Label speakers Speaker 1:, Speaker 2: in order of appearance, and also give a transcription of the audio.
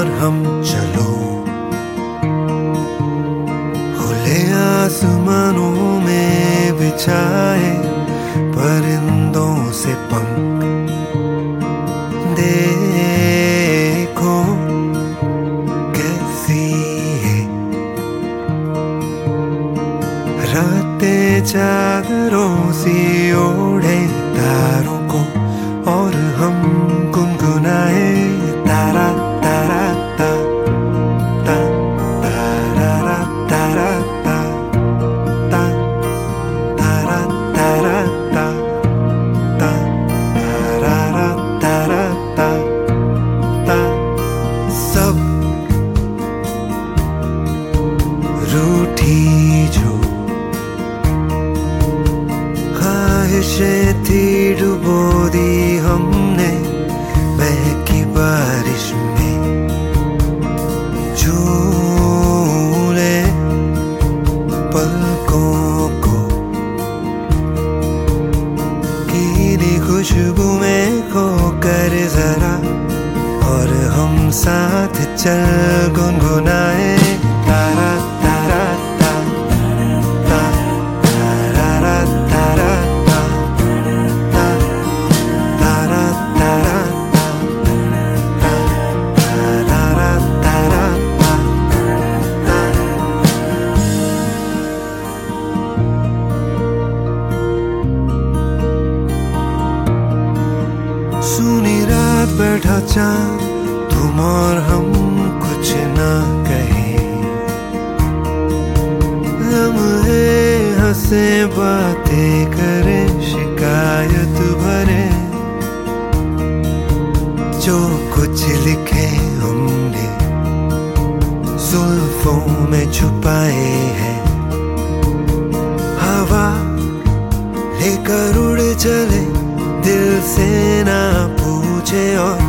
Speaker 1: और हम चलो खुले आसमानों में बिछाए परिंदों से पंख। देखो कैसी है रातें चादरों सी ओढ़े तारों को और हम गुनगुनाए तारा तारा ता ता तारा तारा ता ता तारा तारा ता ता तारा तारा ता ता। सब रूठी जो ख्वाहिशें थी डुबो दी हमने बहकी बारिश में। झूले पलकों को गीली खुशबू में खोकर जरा और हम साथ चल गुनगुनाए तारा तारा ता ता तारा तारा ता ता तारा तारा ता ता तारा तारा ता ता। सुनी रात बैठा चाँद तुम और हम कुछ ना कहे। लम्हे हंसे बातें करें शिकायत भरे। जो कुछ लिखे हमने जुल्फों में छुपाए हैं। हवा लेकर उड़ चले दिल से ना पूछे और